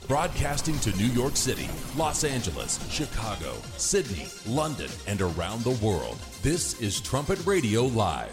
Broadcasting to New York City, Los Angeles, Chicago, Sydney, London, and around the world. This is Trumpet Radio Live.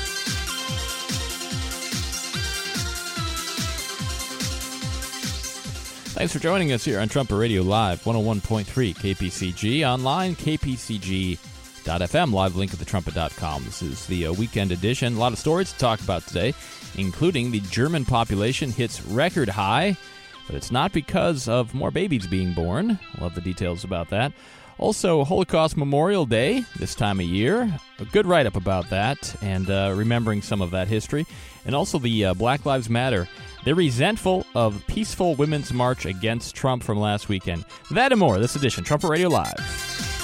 Thanks for joining us here on Trumpet Radio Live, 101.3 KPCG, online, kpcg.fm, live link at thetrumpet.com. This is the weekend edition. A lot of stories to talk about today, including the German population hits record high, but it's not because of more babies being born. We'll have the details about that. Also, Holocaust Memorial Day this time of year. A good write-up about that and remembering some of that history. And also the Black Lives Matter. They're resentful of peaceful women's march against Trump from last weekend. That and more this edition, Trumpet Radio Live.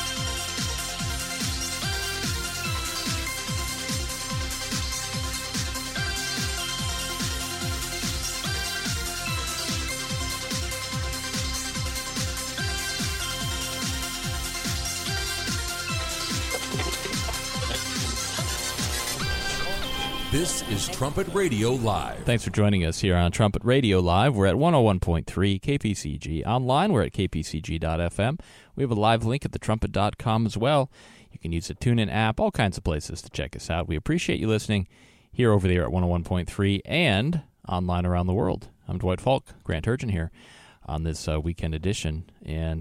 This is Trumpet Radio Live. Thanks for joining us here on Trumpet Radio Live. We're at 101.3 KPCG. Online, we're at kpcg.fm. We have a live link at thetrumpet.com as well. You can use the TuneIn app, all kinds of places to check us out. We appreciate you listening here over there at 101.3 and online around the world. I'm Dwight Falk, Grant Turgeon here on this weekend edition. And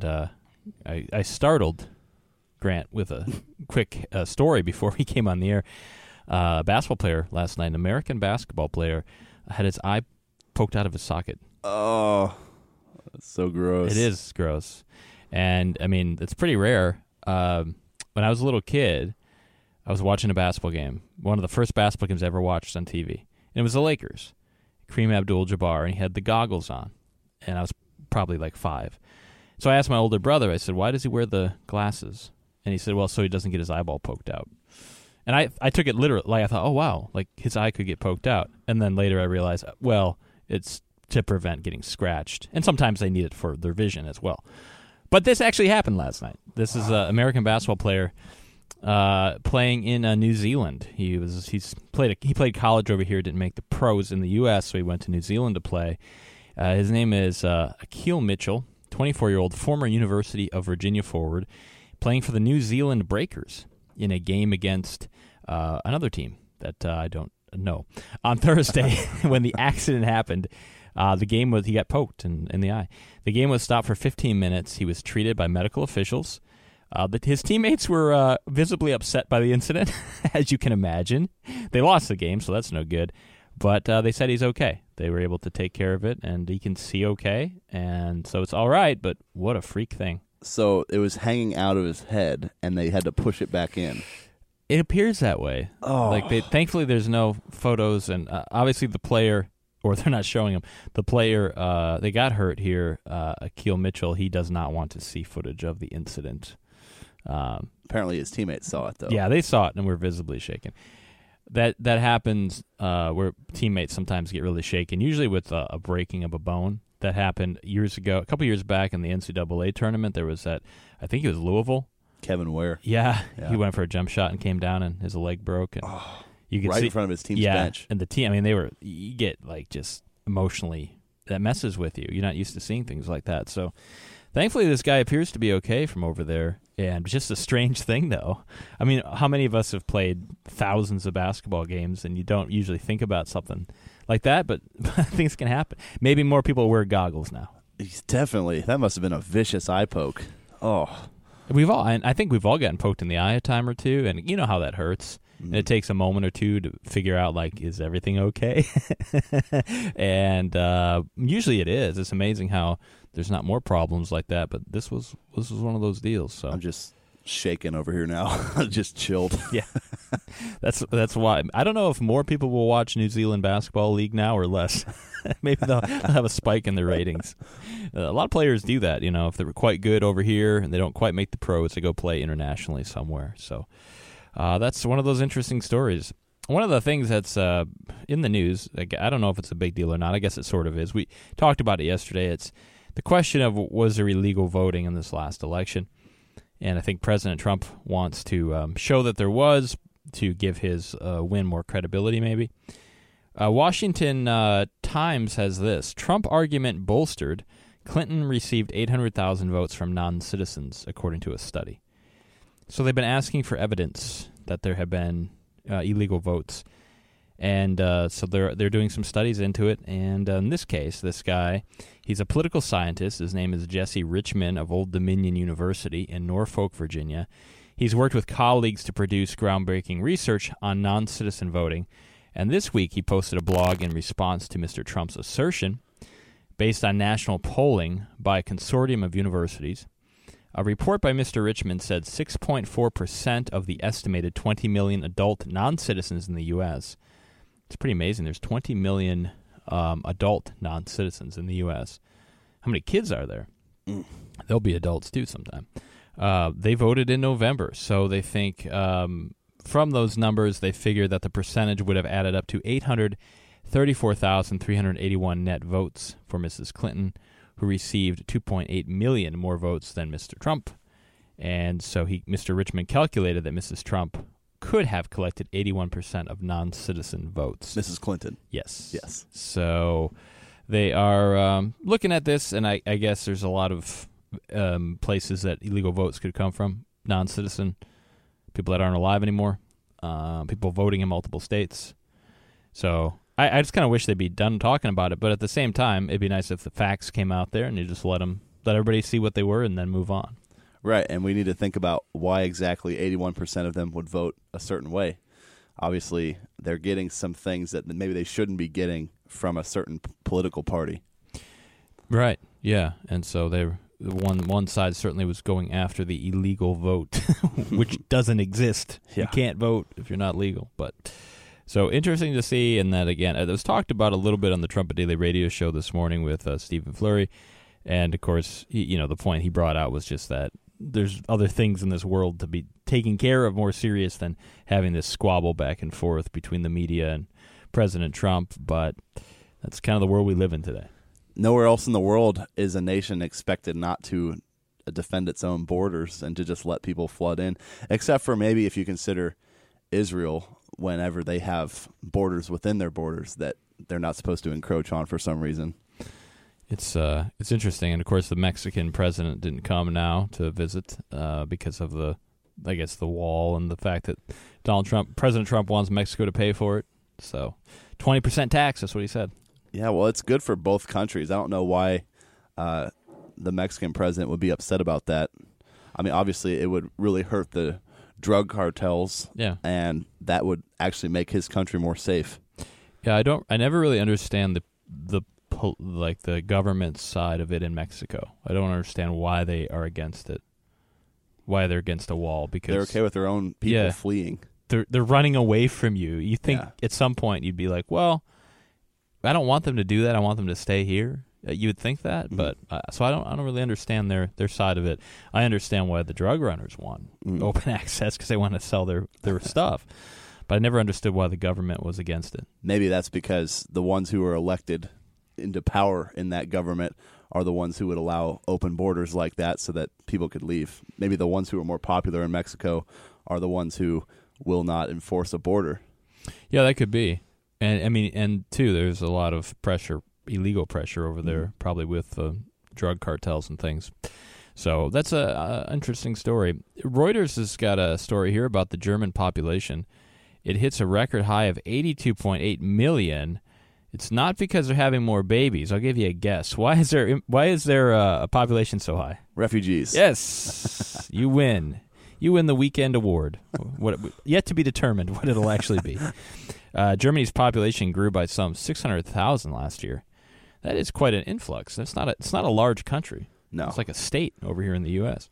I startled Grant with a quick story before we came on the air. A basketball player last night, an American basketball player, had his eye poked out of his socket. Oh, that's so gross. It is gross. And, I mean, it's pretty rare. When I was a little kid, I was watching a basketball game, one of the first basketball games I ever watched on TV. And it was the Lakers, Kareem Abdul-Jabbar, and he had the goggles on. And I was probably like 5. So I asked my older brother, I said, why does he wear the glasses? And he said, well, so he doesn't get his eyeball poked out. And I took it literally. Like I thought, oh, wow, like his eye could get poked out. And then later I realized, well, it's to prevent getting scratched. And sometimes they need it for their vision as well. But this actually happened last night. This is an American basketball player playing in New Zealand. He played college over here, didn't make the pros in the U.S., so he went to New Zealand to play. His name is Akil Mitchell, 24-year-old former University of Virginia forward, playing for the New Zealand Breakers in a game against another team that I don't know. On Thursday, when the accident happened, he got poked in the eye. The game was stopped for 15 minutes. He was treated by medical officials. His teammates were visibly upset by the incident, as you can imagine. They lost the game, so that's no good. But they said he's okay. They were able to take care of it, and he can see okay. And so it's all right, but what a freak thing. So it was hanging out of his head, and they had to push it back in. It appears that way. Oh. Thankfully, there's no photos, and obviously the player, or they're not showing him, the player, they got hurt here, Akil Mitchell, he does not want to see footage of the incident. Apparently his teammates saw it, though. Yeah, they saw it and were visibly shaken. That happens where teammates sometimes get really shaken, usually with a breaking of a bone. That happened years ago, a couple years back in the NCAA tournament. There was that, I think it was Louisville. Kevin Ware. Yeah, he went for a jump shot and came down, and his leg broke. And you could see in front of his team's bench. And the team, I mean, you get like just emotionally, that messes with you. You're not used to seeing things like that. So thankfully, this guy appears to be okay from over there. And just a strange thing, though. I mean, how many of us have played thousands of basketball games, and you don't usually think about something like that, but things can happen. Maybe more people wear goggles now. Definitely. That must have been a vicious eye poke. Oh. I think we've all gotten poked in the eye a time or two, and you know how that hurts. Mm-hmm. And it takes a moment or two to figure out, like, is everything okay? And usually it is. It's amazing how there's not more problems like that, but this was one of those deals. So I'm just shaking over here now. Just chilled. Yeah. That's why. I don't know if more people will watch New Zealand Basketball League now or less. Maybe they'll have a spike in their ratings. A lot of players do that, you know, if they're quite good over here and they don't quite make the pros, they go play internationally somewhere. So that's one of those interesting stories. One of the things that's in the news, I don't know if it's a big deal or not. I guess it sort of is. We talked about it yesterday. It's the question of, was there illegal voting in this last election? And I think President Trump wants to show that there was, to give his win more credibility, maybe. Washington Times has this: Trump argument bolstered, Clinton received 800,000 votes from non-citizens, according to a study. So they've been asking for evidence that there have been illegal votes. And so they're doing some studies into it. And in this case, this guy, he's a political scientist. His name is Jesse Richman of Old Dominion University in Norfolk, Virginia. He's worked with colleagues to produce groundbreaking research on non-citizen voting. And this week, he posted a blog in response to Mr. Trump's assertion, based on national polling by a consortium of universities. A report by Mr. Richmond said 6.4% of the estimated 20 million adult non-citizens in the U.S. It's pretty amazing. There's 20 million adult non-citizens in the U.S. How many kids are there? They'll be adults, too, sometime. They voted in November, so they think from those numbers, they figure that the percentage would have added up to 834,381 net votes for Mrs. Clinton, who received 2.8 million more votes than Mr. Trump. And so Mr. Richmond calculated that Mrs. Trump could have collected 81% of non-citizen votes. Mrs. Clinton. Yes. Yes. So they are looking at this, and I guess there's a lot of places that illegal votes could come from, non-citizen, people that aren't alive anymore, people voting in multiple states. So I just kind of wish they'd be done talking about it, but at the same time, it'd be nice if the facts came out there and you just let everybody see what they were and then move on. Right, and we need to think about why exactly 81% of them would vote a certain way. Obviously, they're getting some things that maybe they shouldn't be getting from a certain political party. Right, yeah, and so one side certainly was going after the illegal vote, which doesn't exist. Yeah. You can't vote if you're not legal, but... So interesting to see, and that, again, it was talked about a little bit on the Trumpet Daily Radio show this morning with Stephen Fleury, and, of course, the point he brought out was just that there's other things in this world to be taken care of more serious than having this squabble back and forth between the media and President Trump, but that's kind of the world we live in today. Nowhere else in the world is a nation expected not to defend its own borders and to just let people flood in, except for maybe if you consider Israel, whenever they have borders within their borders that they're not supposed to encroach on for some reason. It's interesting, and of course the Mexican president didn't come now to visit because of the wall and the fact that President Trump wants Mexico to pay for it. So 20% tax, that's what he said. Yeah, well, it's good for both countries. I don't know why the Mexican president would be upset about that. I mean, obviously it would really hurt the drug cartels, and that would actually make his country more safe. Yeah, I never really understand the government side of it in Mexico. I don't understand why they are against it. Why they're against a wall? Because they're okay with their own people fleeing. They're running away from you. You think at some point you'd be like, well, I don't want them to do that. I want them to stay here. You would think that, but so I don't really understand their side of it. I understand why the drug runners want open access because they want to sell their stuff, but I never understood why the government was against it. Maybe that's because the ones who are elected into power in that government are the ones who would allow open borders like that so that people could leave. Maybe the ones who are more popular in Mexico are the ones who will not enforce a border. Yeah, that could be. And I mean, and too, there's a lot of pressure, illegal pressure over there, probably with drug cartels and things. So that's a interesting story. Reuters has got a story here about the German population. It hits a record high of 82.8 million. It's not because they're having more babies. I'll give you a guess. Why is there a population so high? Refugees. Yes, you win. You win the weekend award. What yet to be determined what it'll actually be. Germany's population grew by some 600,000 last year. That is quite an influx. It's not a large country. No, it's like a state over here in the U.S.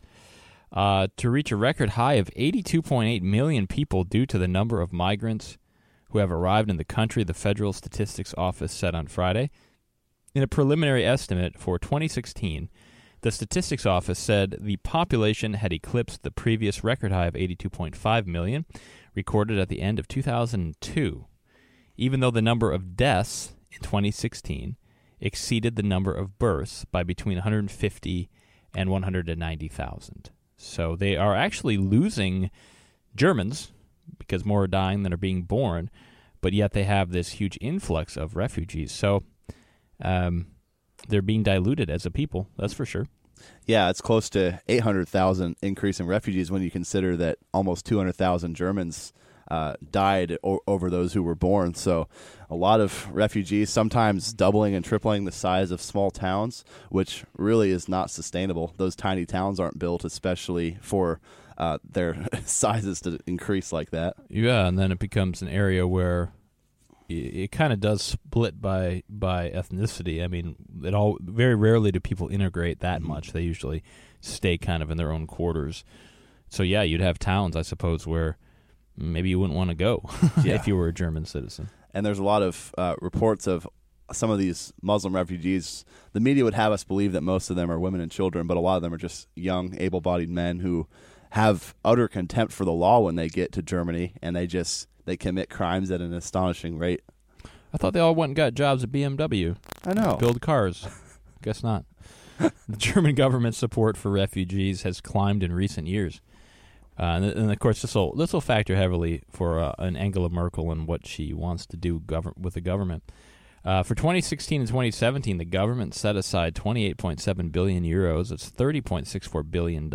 To reach a record high of 82.8 million people due to the number of migrants who have arrived in the country, the Federal Statistics Office said on Friday. In a preliminary estimate for 2016, the Statistics Office said the population had eclipsed the previous record high of 82.5 million, recorded at the end of 2002, even though the number of deaths in 2016 exceeded the number of births by between 150 and 190,000. So they are actually losing Germans because more are dying than are being born, but yet they have this huge influx of refugees. So they're being diluted as a people. That's for sure. Yeah, it's close to 800,000 increase in refugees when you consider that almost 200,000 Germans died over those who were born. So a lot of refugees, sometimes doubling and tripling the size of small towns, which really is not sustainable. Those tiny towns aren't built especially for their sizes to increase like that. Yeah, and then it becomes an area where it kind of does split by ethnicity. I mean, very rarely do people integrate that much. They usually stay kind of in their own quarters. So yeah, you'd have towns, I suppose, where maybe you wouldn't want to go if you were a German citizen. And there's a lot of reports of some of these Muslim refugees. The media would have us believe that most of them are women and children, but a lot of them are just young, able-bodied men who have utter contempt for the law when they get to Germany, and they commit crimes at an astonishing rate. I thought they all went and got jobs at BMW. I know. Build cars. Guess not. The German government support for refugees has climbed in recent years. And of course, this will factor heavily for an Angela Merkel and what she wants to do with the government. For 2016 and 2017, the government set aside 28.7 billion euros. That's $30.64 billion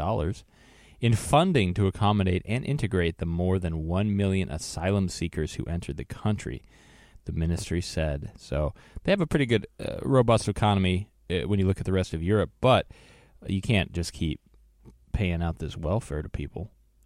in funding to accommodate and integrate the more than 1 million asylum seekers who entered the country, the ministry said. So they have a pretty good, robust economy when you look at the rest of Europe, but you can't just keep paying out this welfare to people.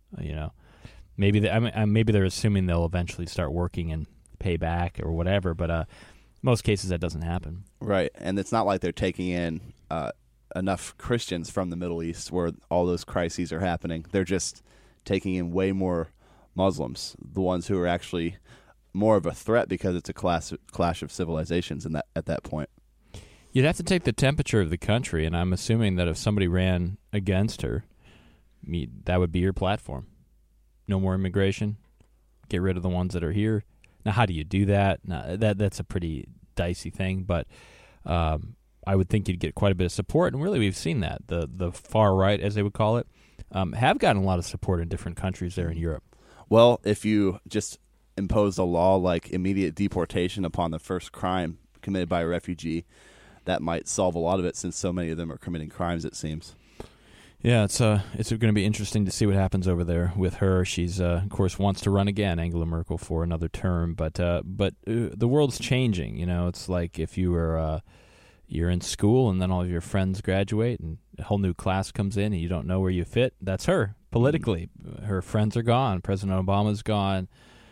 Maybe maybe they're assuming they'll eventually start working and pay back or whatever, but most cases that doesn't happen. Right, and it's not like they're taking in enough Christians from the Middle East where all those crises are happening. They're just taking in way more Muslims, the ones who are actually more of a threat because it's a clash of civilizations at that point. You'd have to take the temperature of the country, and I'm assuming that if somebody ran against her, that would be your platform. No more immigration. Get rid of the ones that are here. Now, how do you do that? Now, that's a pretty dicey thing, but I would think you'd get quite a bit of support, and really we've seen that. The far right, as they would call it, have gotten a lot of support in different countries there in Europe. Well, if you just imposed a law like immediate deportation upon the first crime committed by a refugee, that might solve a lot of it, since so many of them are committing crimes, it seems. Yeah, it's going to be interesting to see what happens over there with her. She's, of course, wants to run again, Angela Merkel, for another term. But the world's changing. It's like if you were you're in school and then all of your friends graduate and a whole new class comes in and you don't know where you fit. That's her politically. Her friends are gone. President Obama's gone.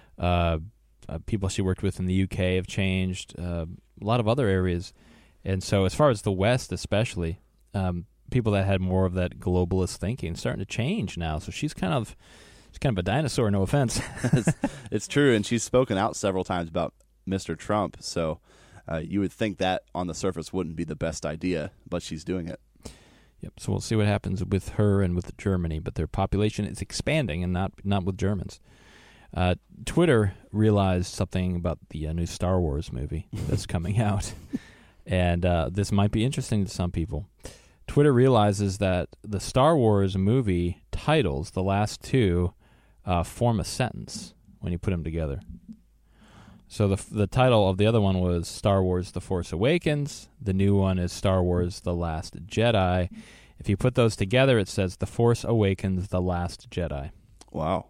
People she worked with in the UK have changed. A lot of other areas. And so as far as the West especially, people that had more of that globalist thinking starting to change now. So she's kind of a dinosaur, no offense. It's true, and she's spoken out several times about Mr. Trump. So you would think that on the surface wouldn't be the best idea, but she's doing it. Yep. So we'll see what happens with her and with Germany, but their population is expanding, and not with Germans. Twitter realized something about the new Star Wars movie that's coming out. And this might be interesting to some people. Twitter realizes that the Star Wars movie titles, the last two, form a sentence when you put them together. So the title of the other one was Star Wars The Force Awakens. The new one is Star Wars The Last Jedi. If you put those together, it says The Force Awakens The Last Jedi. Wow.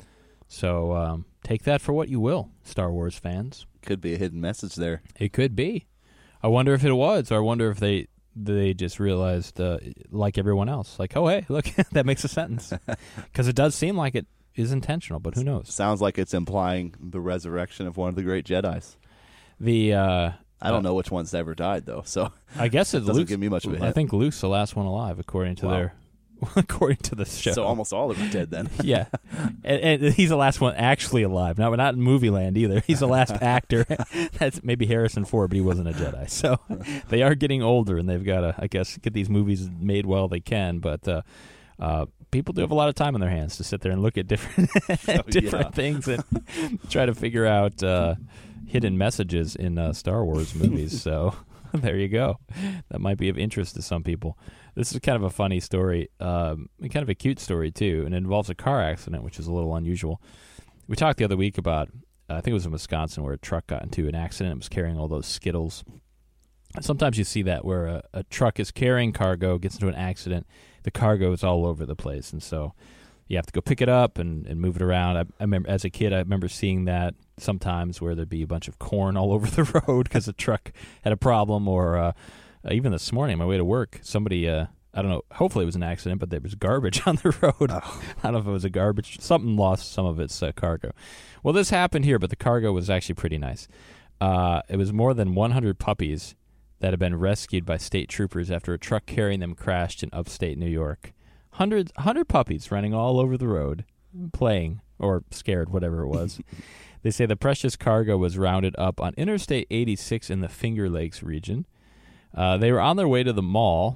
So take that for what you will, Star Wars fans. Could be a hidden message there. It could be. I wonder if it was, or I wonder if they just realized, like everyone else, like, oh, hey, look, that makes a sentence. Because it does seem like it is intentional, but who knows? Sounds like it's implying the resurrection of one of the great Jedis. I don't know which one's ever died, though, so I guess it doesn't give me much of a hint. I think Luke's the last one alive, according to according to the show. So almost all of them are dead then. Yeah. And he's the last one actually alive. Now, we're not in movie land either. He's the last actor. That's maybe Harrison Ford, but he wasn't a Jedi. So they are getting older, and they've got to, I guess, get these movies made while they can. But people do have a lot of time on their hands to sit there and look at different things and try to figure out hidden messages in Star Wars movies. So there you go. That might be of interest to some people. This is kind of a funny story, kind of a cute story, too, and it involves a car accident, which is a little unusual. We talked the other week about, I think it was in Wisconsin, where a truck got into an accident. It was carrying all those Skittles, Sometimes you see that where a truck is carrying cargo, gets into an accident, the cargo is all over the place, and so you have to go pick it up and move it around. I remember as a kid, I remember seeing that sometimes where there'd be a bunch of corn all over the road because the truck had a problem, or even this morning on my way to work, somebody, I don't know, hopefully it was an accident, but there was garbage on the road. Oh. I don't know if it was a garbage. Something lost some of its cargo. Well, this happened here, but the cargo was actually pretty nice. It was more than 100 puppies that had been rescued by state troopers after a truck carrying them crashed in upstate New York. 100 puppies running all over the road, playing, or scared, whatever it was. They say the precious cargo was rounded up on Interstate 86 in the Finger Lakes region. They were on their way to the mall.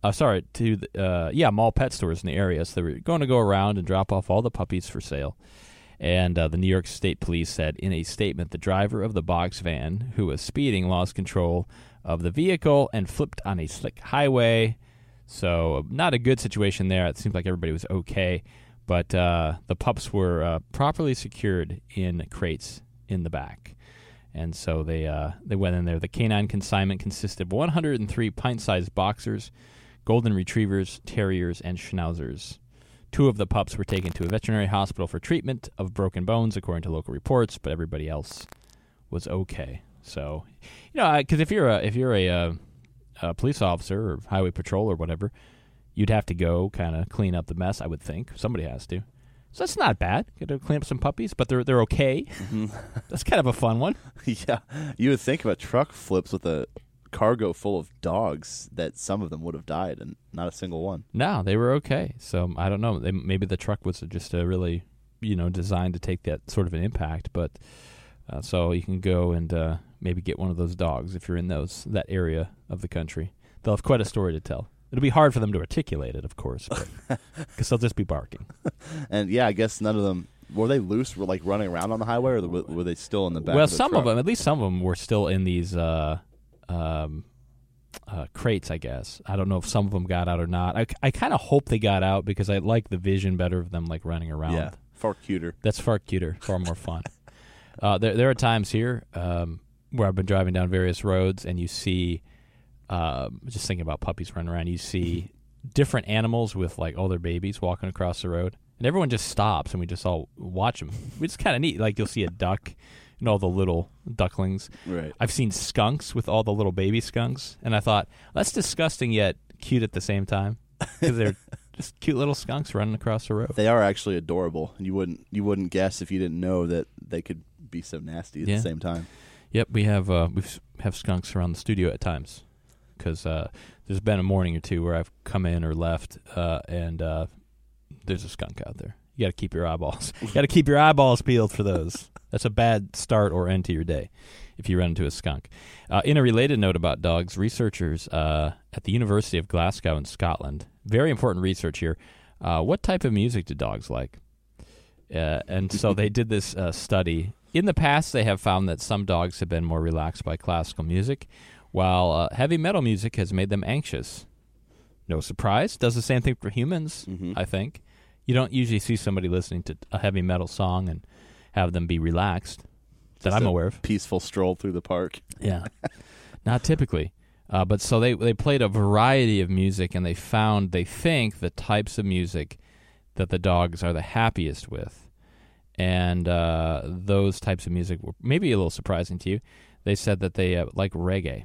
Mall pet stores in the area. So they were going to go around and drop off all the puppies for sale. And the New York State Police said in a statement, the driver of the box van, who was speeding, lost control of the vehicle and flipped on a slick highway. So not a good situation there. It seemed like everybody was okay. But the pups were properly secured in crates in the back. And so they went in there. The canine consignment consisted of 103 pint-sized boxers, golden retrievers, terriers, and schnauzers. 2 of the pups were taken to a veterinary hospital for treatment of broken bones, according to local reports, but everybody else was okay. So, because if you're a police officer or highway patrol or whatever, you'd have to go kind of clean up the mess, I would think. Somebody has to. So that's not bad. Get to clean up some puppies, but they're okay. Mm-hmm. That's kind of a fun one. Yeah. You would think if a truck flips with a cargo full of dogs that some of them would have died and not a single one. No, they were okay. So I don't know. Maybe the truck was just a really, designed to take that sort of an impact. But so you can go and maybe get one of those dogs if you're in that area of the country. They'll have quite a story to tell. It'll be hard for them to articulate it, of course, because they'll just be barking. And yeah, I guess none of them were they loose, were like running around on the highway, or were they still in the back? Well, of the some truck? of them, at least some of them, were still in these crates, I guess. I don't know if some of them got out or not. I kind of hope they got out because I like the vision better of them like running around. Yeah, far cuter. That's far cuter, far more fun. There are times here where I've been driving down various roads and you see, just thinking about puppies running around, you see different animals with like all their babies walking across the road. And everyone just stops and we just all watch them. It's kind of neat. Like you'll see a duck and all the little ducklings. Right. I've seen skunks with all the little baby skunks. And I thought, that's disgusting yet cute at the same time. Because they're just cute little skunks running across the road. They are actually adorable. And you wouldn't guess if you didn't know that they could be so nasty at the same time. Yep, we have skunks around the studio at times. Because there's been a morning or two where I've come in or left and there's a skunk out there. You got to keep your eyeballs peeled for those. That's a bad start or end to your day if you run into a skunk. In a related note about dogs, researchers at the University of Glasgow in Scotland, very important research here, what type of music do dogs like? And so they did this study. In the past, they have found that some dogs have been more relaxed by classical music, while heavy metal music has made them anxious. No surprise. Does the same thing for humans, I think. You don't usually see somebody listening to a heavy metal song and have them be relaxed, that I'm aware of. Peaceful stroll through the park. Yeah. Not typically. But so they played a variety of music, and they think the types of music that the dogs are the happiest with. And those types of music were maybe a little surprising to you. They said that they like reggae.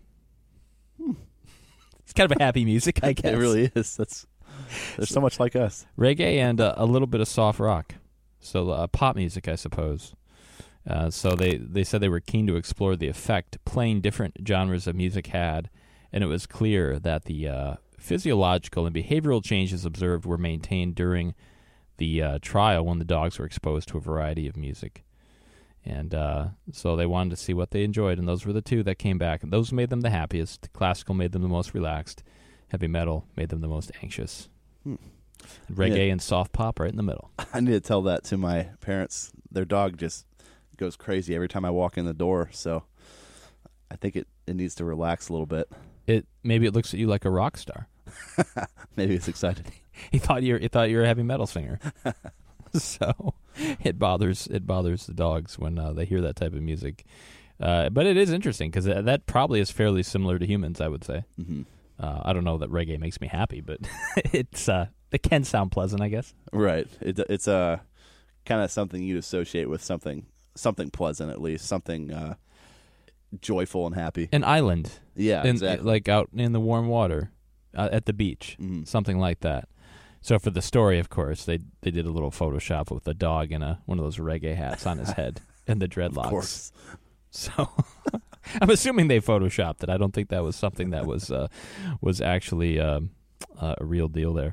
It's kind of a happy music, I guess. It really is. They're so much like us. Reggae and a little bit of soft rock. So pop music, I suppose. So they said they were keen to explore the effect playing different genres of music had, and it was clear that the physiological and behavioral changes observed were maintained during the trial when the dogs were exposed to a variety of music. And so they wanted to see what they enjoyed, and those were the two that came back. And those made them the happiest. Classical made them the most relaxed. Heavy metal made them the most anxious. Reggae and soft pop right in the middle. I need to tell that to my parents. Their dog just goes crazy every time I walk in the door, so I think it needs to relax a little bit. Maybe it looks at you like a rock star. Maybe it's excited. He thought you were a heavy metal singer. So it bothers the dogs when they hear that type of music. But it is interesting because that probably is fairly similar to humans, I would say. Mm-hmm. I don't know that reggae makes me happy, but it can sound pleasant, I guess. Right. It's kind of something you'd associate with something pleasant, at least something joyful and happy. An island. Yeah, exactly. Like out in the warm water at the beach, something like that. So for the story, of course, they did a little Photoshop with a dog and one of those reggae hats on his head and the dreadlocks. Of course. So I'm assuming they Photoshopped it. I don't think that was something that was actually a real deal there.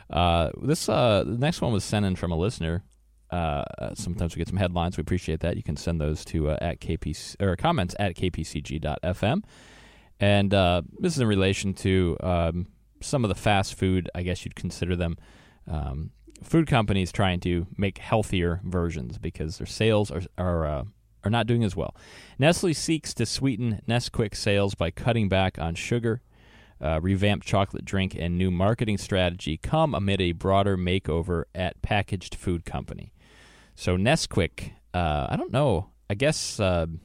The next one was sent in from a listener. Sometimes we get some headlines. We appreciate that. You can send those to at KPC or comments at kpcg.fm. And this is in relation to some of the fast food, I guess you'd consider them, food companies trying to make healthier versions because their sales are not doing as well. Nestle seeks to sweeten Nesquik sales by cutting back on sugar. Revamped chocolate drink and new marketing strategy come amid a broader makeover at packaged food company. So Nesquik, I don't know. I guess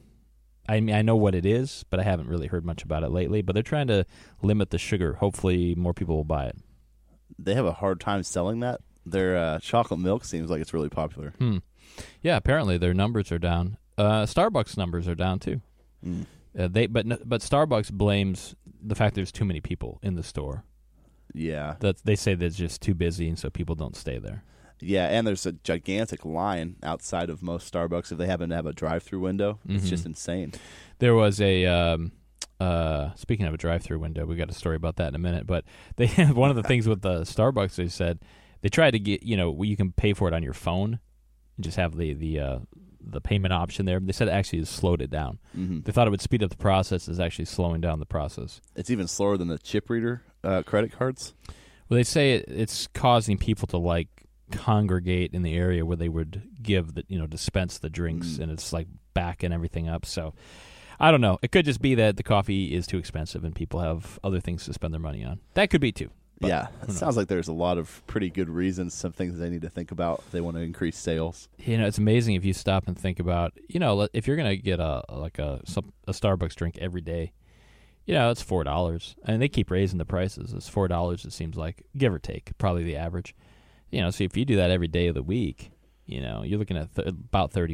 I know what it is, but I haven't really heard much about it lately. But they're trying to limit the sugar. Hopefully more people will buy it. They have a hard time selling that. Their chocolate milk seems like it's really popular. Yeah, apparently their numbers are down. Starbucks numbers are down too. But Starbucks blames the fact there's too many people in the store. Yeah. They say that it's just too busy, and so people don't stay there. Yeah, and there's a gigantic line outside of most Starbucks if they happen to have a drive-through window. It's just insane. There was a speaking of a drive-through window, we got a story about that in a minute. But they one of the things with the Starbucks, they said they tried to get you can pay for it on your phone and just have the payment option there. They said it actually has slowed it down. They thought it would speed up the process. It's actually slowing down the process. It's even slower than the chip reader credit cards. Well, they say it's causing people to congregate in the area where they would give dispense the drinks, and it's backing everything up. So I don't know. It could just be that the coffee is too expensive and people have other things to spend their money on. That could be too. Yeah, it sounds like there's a lot of pretty good reasons, some things they need to think about if they want to increase sales. It's amazing if you stop and think about, if you're going to get a Starbucks drink every day, it's $4. And they keep raising the prices. It's $4, it seems like, give or take, probably the average. So if you do that every day of the week, you're looking at about $30,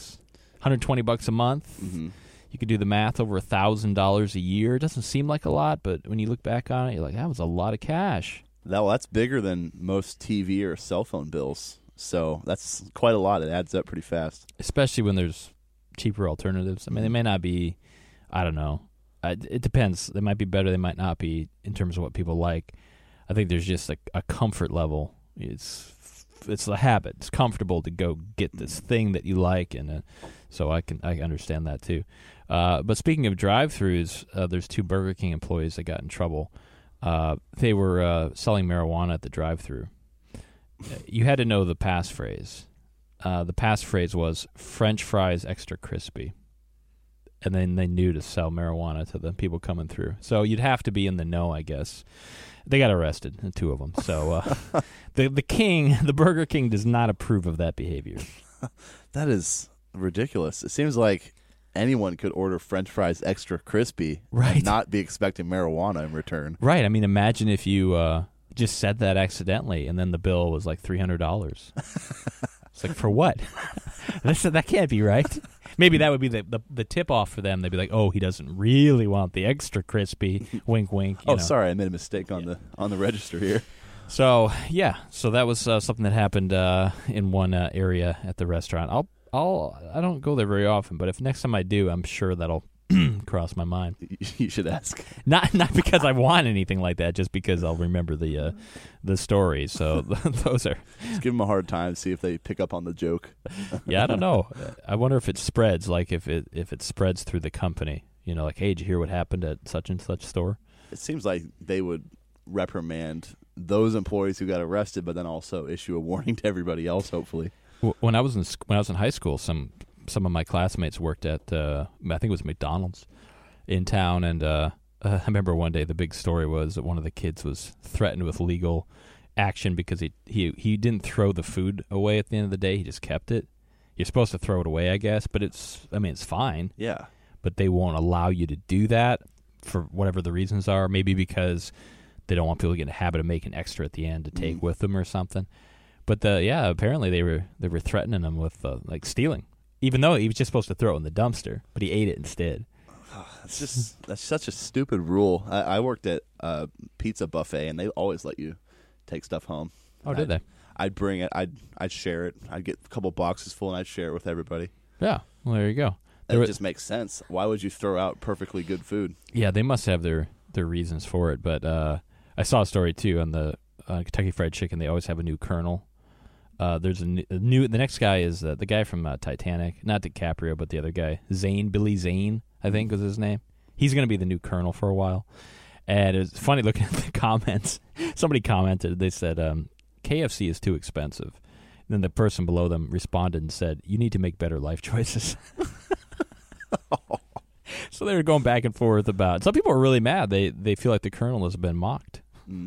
$120 a month. You could do the math, over $1,000 a year. It doesn't seem like a lot, but when you look back on it, you're like, that was a lot of cash. That's bigger than most TV or cell phone bills. So that's quite a lot. It adds up pretty fast. Especially when there's cheaper alternatives. I mean, they may not be, I don't know. It depends. They might be better. They might not be in terms of what people like. I think there's just a comfort level. It's a habit. It's comfortable to go get this thing that you like, and so I understand that too. But speaking of drive-thrus, there's two Burger King employees that got in trouble. They were selling marijuana at the drive-thru. You had to know the passphrase. The passphrase was "French fries extra crispy," and then they knew to sell marijuana to the people coming through. So you'd have to be in the know, I guess. They got arrested, the two of them. So the Burger King does not approve of that behavior. That is ridiculous. It seems like anyone could order French fries extra crispy and not be expecting marijuana in return. Right. I mean, imagine if you just said that accidentally and then the bill was like $300. It's like, for what? That can't be right. Maybe that would be the tip-off for them. They'd be like, oh, he doesn't really want the extra crispy, wink, wink. Sorry, I made a mistake on the register here. So, yeah. So that was something that happened in one area at the restaurant. I don't go there very often, but if next time I do, I'm sure that'll cross my mind. You should ask. Not because I want anything like that, just because I'll remember the story. So those are. Just give them a hard time, see if they pick up on the joke. Yeah, I don't know. I wonder if it spreads, like if it spreads through the company. Like, hey, did you hear what happened at such and such store? It seems like they would reprimand those employees who got arrested, but then also issue a warning to everybody else. Hopefully, when I was in high school, some of my classmates worked at I think it was McDonald's in town, and I remember one day the big story was that one of the kids was threatened with legal action because he didn't throw the food away at the end of the day. He just kept it. You're supposed to throw it away, I guess, but it's fine. Yeah. but they won't allow you to do that for whatever the reasons are. Maybe because they don't want people to get in the habit of making extra at the end to take with them or something. But apparently they were threatening him with like stealing, even though he was just supposed to throw it in the dumpster, but he ate it instead. That's such a stupid rule. I worked at a pizza buffet, and they always let you take stuff home. Oh, did they? I'd bring it. I'd share it. I'd get a couple boxes full, and I'd share it with everybody. Yeah. Well, there you go. It just makes sense. Why would you throw out perfectly good food? Yeah, they must have their reasons for it. But I saw a story too on the Kentucky Fried Chicken. They always have a new colonel. There's a new. The next guy is the guy from Titanic, not DiCaprio, but the other guy, Billy Zane, I think was his name. He's going to be the new colonel for a while. And it's funny looking at the comments. Somebody commented. They said KFC is too expensive. And then the person below them responded and said, "You need to make better life choices." So they were going back and forth about. Some people are really mad. They feel like the colonel has been mocked.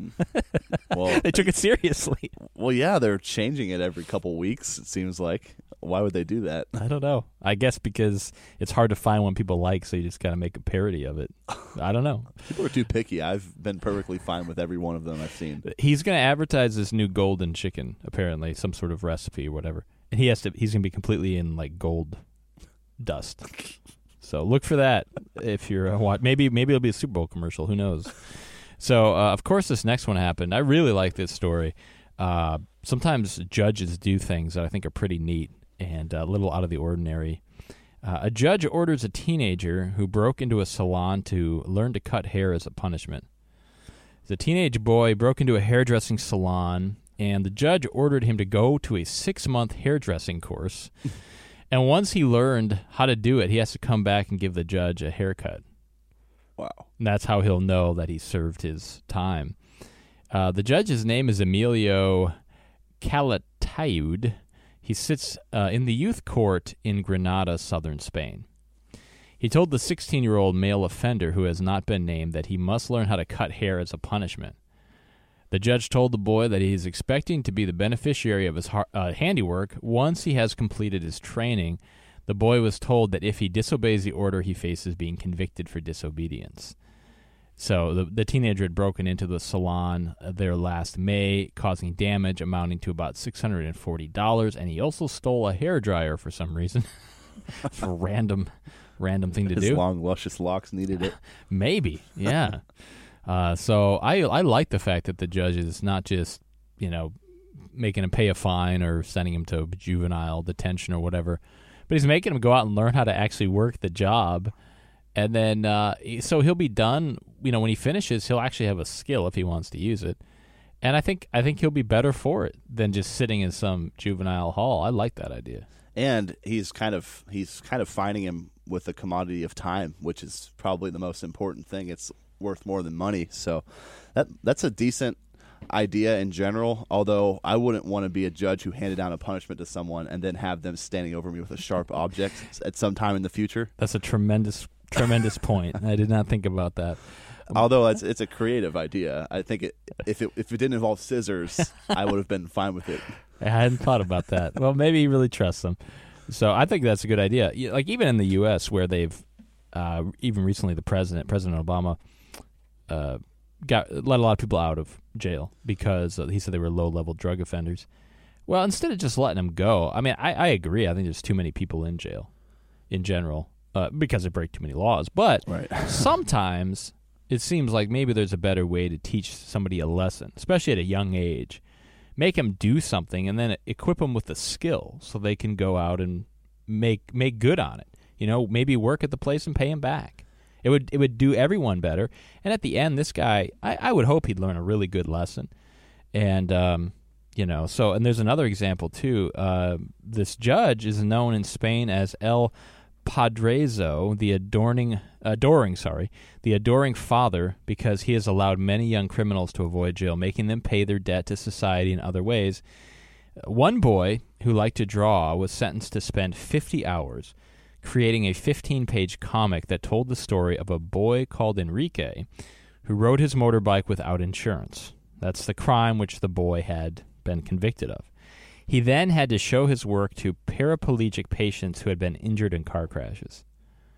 Well, they took it seriously. Well, yeah, they're changing it every couple weeks, it seems like. Why would they do that? I don't know. I guess because it's hard to find one people like, so you just got to make a parody of it. I don't know. People are too picky. I've been perfectly fine with every one of them I've seen. He's going to advertise this new golden chicken, apparently, some sort of recipe or whatever. And he's going to be completely in like gold dust. So look for that if you're maybe it'll be a Super Bowl commercial. Who knows? So, of course, this next one happened. I really like this story. Sometimes judges do things that I think are pretty neat and a little out of the ordinary. A judge orders a teenager who broke into a salon to learn to cut hair as a punishment. The teenage boy broke into a hairdressing salon, and the judge ordered him to go to a 6-month hairdressing course. And once he learned how to do it, he has to come back and give the judge a haircut. Wow. And that's how he'll know that he served his time. The judge's name is Emilio Calatayud. He sits in the youth court in Granada, southern Spain. He told the 16-year-old male offender who has not been named that he must learn how to cut hair as a punishment. The judge told the boy that he is expecting to be the beneficiary of his handiwork once he has completed his training. The boy was told that if he disobeys the order, he faces being convicted for disobedience. So the teenager had broken into the salon there last May, causing damage amounting to about $640, and he also stole a hairdryer for some reason. It's a random thing to do. His long, luscious locks needed it. Maybe, yeah. So I like the fact that the judge is not just, making him pay a fine or sending him to juvenile detention or whatever, but he's making him go out and learn how to actually work the job. And then, so he'll be done, when he finishes, he'll actually have a skill if he wants to use it. And I think he'll be better for it than just sitting in some juvenile hall. I like that idea. And he's kind of finding him with the commodity of time, which is probably the most important thing. It's worth more than money. So that's a decent idea in general, although I wouldn't want to be a judge who handed down a punishment to someone and then have them standing over me with a sharp object at some time in the future. That's a tremendous point. I did not think about that. Although it's a creative idea. I think if it didn't involve scissors, I would have been fine with it. I hadn't thought about that. Well, maybe he really trusts them. So I think that's a good idea. Like even in the U.S. where they've even recently President Obama let a lot of people out of jail because he said they were low-level drug offenders. Well, instead of just letting them go, I mean, I agree. I think there's too many people in jail in general because they break too many laws. But sometimes it seems like maybe there's a better way to teach somebody a lesson, especially at a young age. Make them do something and then equip them with a skill so they can go out and make good on it. Maybe work at the place and pay him back. It would do everyone better. And at the end, this guy, I would hope he'd learn a really good lesson. And, so, and there's another example, too. This judge is known in Spain as El Padrezo, the adoring father, because he has allowed many young criminals to avoid jail, making them pay their debt to society in other ways. One boy who liked to draw was sentenced to spend 50 hours creating a 15-page comic that told the story of a boy called Enrique who rode his motorbike without insurance. That's the crime which the boy had been convicted of. He then had to show his work to paraplegic patients who had been injured in car crashes.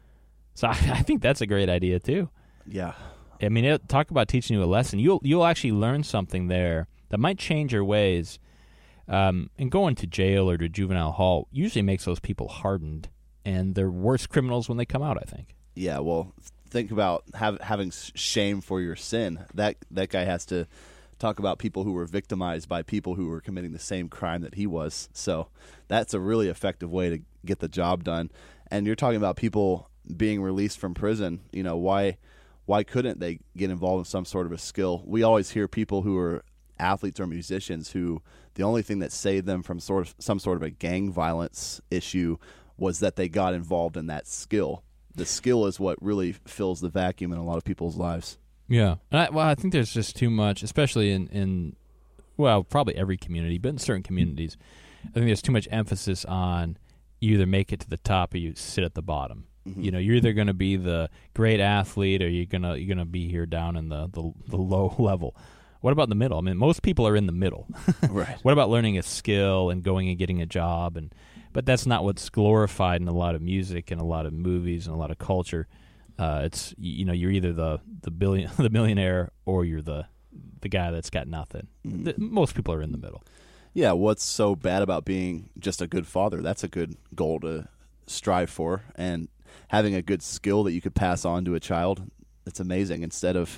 So I think that's a great idea too. Yeah. I mean, talk about teaching you a lesson. You'll actually learn something there that might change your ways. And going to jail or to juvenile hall usually makes those people hardened, and they're worse criminals when they come out, I think. Yeah, well, think about having shame for your sin. That guy has to talk about people who were victimized by people who were committing the same crime that he was. So that's a really effective way to get the job done. And you're talking about people being released from prison. You know, why couldn't they get involved in some sort of a skill? We always hear people who are athletes or musicians who the only thing that saved them from some sort of a gang violence issue was that they got involved in that skill. The skill is what really fills the vacuum in a lot of people's lives. Yeah. I think there's just too much, especially in probably every community, but in certain communities, I think there's too much emphasis on you either make it to the top or you sit at the bottom. Mm-hmm. You know, you're either going to be the great athlete or you're gonna be here down in the low level. What about the middle? I mean, most people are in the middle. Right. What about learning a skill and going and getting a job? But that's not what's glorified in a lot of music and a lot of movies and a lot of culture. It's you're either the millionaire or you're the guy that's got nothing. Most people are in the middle. Yeah. What's so bad about being just a good father? That's a good goal to strive for, and having a good skill that you could pass on to a child. It's amazing. Instead of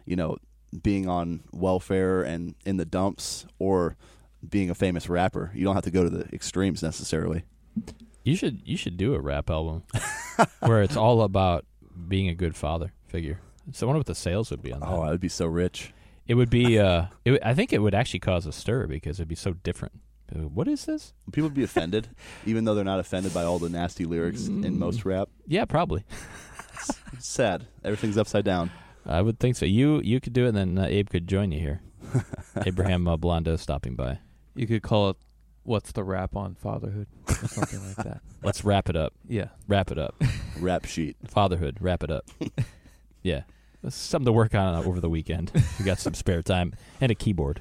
being on welfare and in the dumps or being a famous rapper, you don't have to go to the extremes necessarily. You should do a rap album where it's all about being a good father figure. So I wonder what the sales would be on that. Oh, I would be so rich. It would be. I think it would actually cause a stir because it'd be so different. What is this? People would be offended, even though they're not offended by all the nasty lyrics in most rap. Yeah, probably. It's sad. Everything's upside down. I would think so. You could do it, and then Abe could join you here. Abraham Blondo stopping by. You could call it "What's the Rap on Fatherhood" or something like that. Let's wrap it up. Yeah. Wrap it up. Rap sheet. Fatherhood. Wrap it up. Yeah. That's something to work on over the weekend. You got some spare time and a keyboard.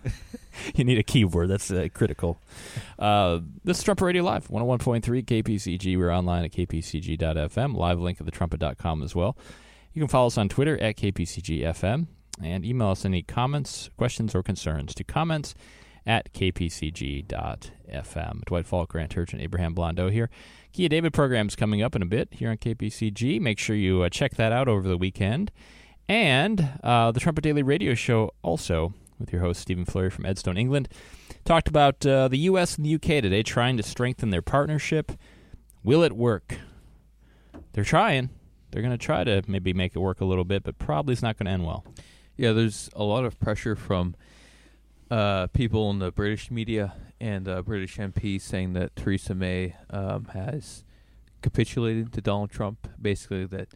You need a keyboard. That's critical. This is Trumpet Radio Live, 101.3 KPCG. We're online at kpcg.fm. Live link at thetrumpet.com as well. You can follow us on Twitter at KPCGFM and email us any comments, questions, or concerns to comments at kpcg.fm. Dwight Falk, Grant Turchin, Abraham Blondo here. Kia David program's coming up in a bit here on KPCG. Make sure you check that out over the weekend. And the Trumpet Daily Radio Show also with your host, Stephen Fleury from Edstone, England. Talked about the U.S. and the U.K. today trying to strengthen their partnership. Will it work? They're trying. They're going to try to maybe make it work a little bit, but probably it's not going to end well. Yeah, there's a lot of pressure from people in the British media and British MPs saying that Theresa May has capitulated to Donald Trump, basically that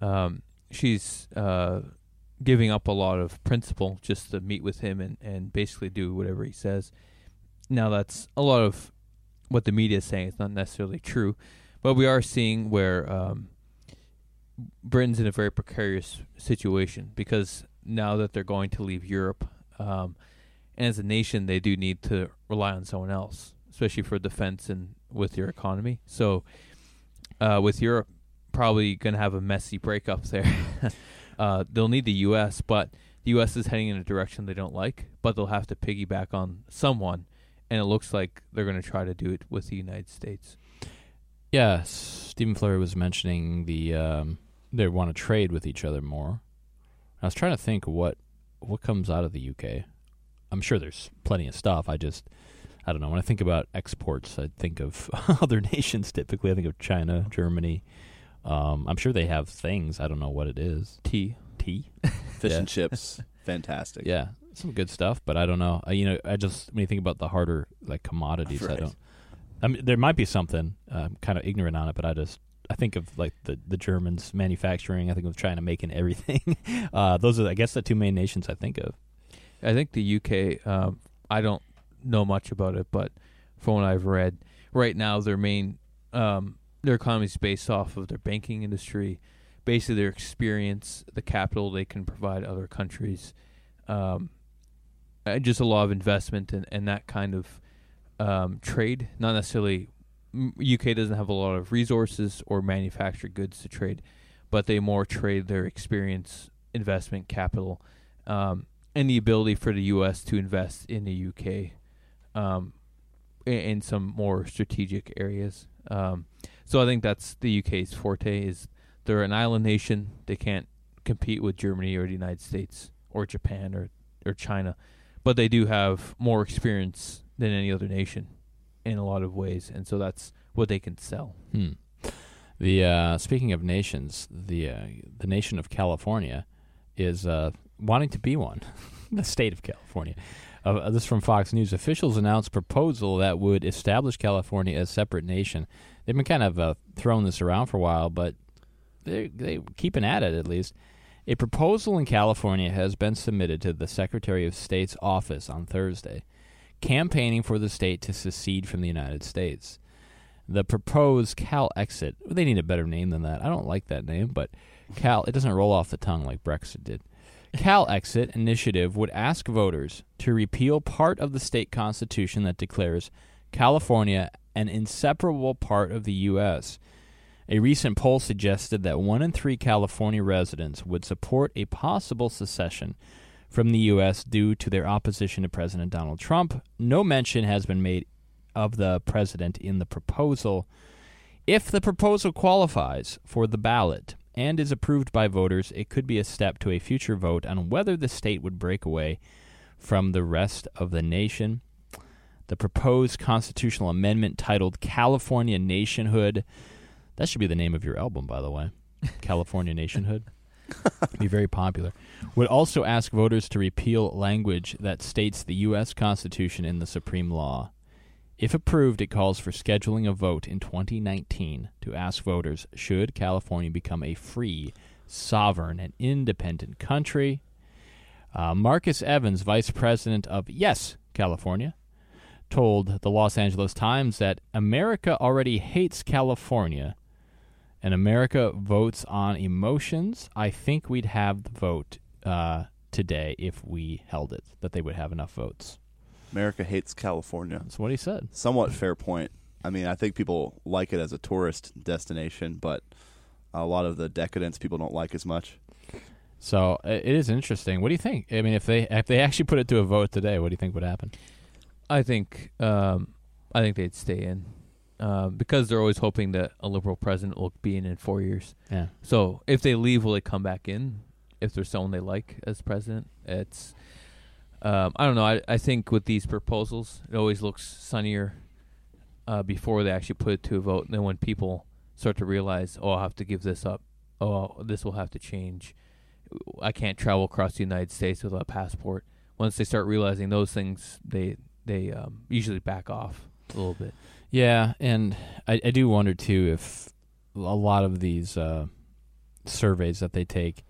she's giving up a lot of principle just to meet with him and basically do whatever he says. Now, that's a lot of what the media is saying. It's not necessarily true, but we are seeing where Britain's in a very precarious situation because now that they're going to leave Europe, and as a nation, they do need to rely on someone else, especially for defense and with your economy. So with Europe probably going to have a messy breakup there. They'll need the U.S., but the U.S. is heading in a direction they don't like, but they'll have to piggyback on someone, and it looks like they're going to try to do it with the United States. Yeah, Stephen Fleury was mentioning they want to trade with each other more. I was trying to think what comes out of the UK. I'm sure there's plenty of stuff. I don't know. When I think about exports, I think of other nations typically. I think of China, Germany. I'm sure they have things. I don't know what it is. Tea. Fish and chips. Fantastic. Yeah, some good stuff, but I don't know. I just when you think about the harder like commodities, right. I mean, there might be something. I'm kind of ignorant on it, but I think of like the Germans manufacturing. I think of China making everything. Those are, I guess, the two main nations I think of. I think the UK, I don't know much about it, but from what I've read, right now their main, their economy is based off of their banking industry, basically their experience, the capital they can provide other countries, just a lot of investment and that kind of trade. Not necessarily, UK doesn't have a lot of resources or manufactured goods to trade. but they more trade their experience, investment capital, and the ability for the U.S. to invest in the U.K. In some more strategic areas. So I think that's the U.K.'s forte. Is they're an island nation. They can't compete with Germany or the United States or Japan or China, but they do have more experience than any other nation in a lot of ways, and so that's what they can sell. The speaking of nations, the nation of California is wanting to be one. The state of California. This is from Fox News. Officials announced proposal that would establish California as a separate nation. They've been kind of throwing this around for a while, but they keeping at it at least. A proposal in California has been submitted to the Secretary of State's office on Thursday, campaigning for the state to secede from the United States. The proposed Cal-Exit, they need a better name than that. I don't like that name, but it doesn't roll off the tongue like Brexit did. Cal-Exit initiative would ask voters to repeal part of the state constitution that declares California an inseparable part of the U.S. A recent poll suggested that 1 in 3 California residents would support a possible secession from the U.S. due to their opposition to President Donald Trump. No mention has been made of the president in the proposal. If the proposal qualifies for the ballot and is approved by voters, it could be a step to a future vote on whether the state would break away from the rest of the nation. The proposed constitutional amendment titled California Nationhood, that should be the name of your album, by the way, California Nationhood, be very popular, would also ask voters to repeal language that states the U.S. Constitution in the supreme law. If approved, it calls for scheduling a vote in 2019 to ask voters, should California become a free, sovereign, and independent country? Marcus Evans, vice president of Yes, California, told the Los Angeles Times that America already hates California, and America votes on emotions. I think we'd have the vote today if we held it, that they would have enough votes. America hates California. That's what he said. Somewhat fair point. I mean, I think people like it as a tourist destination, but a lot of the decadence people don't like as much. So it is interesting. What do you think? I mean, if they actually put it to a vote today, what do you think would happen? I think they'd stay in because they're always hoping that a liberal president will be in 4 years. Yeah. So if they leave, will they come back in? If there's someone they like as president, it's. I don't know. I think with these proposals, it always looks sunnier before they actually put it to a vote. And then when people start to realize, oh, I'll have to give this up. Oh, this will have to change. I can't travel across the United States without a passport. Once they start realizing those things, they usually back off a little bit. Yeah, and I do wonder, too, if a lot of these surveys that they take,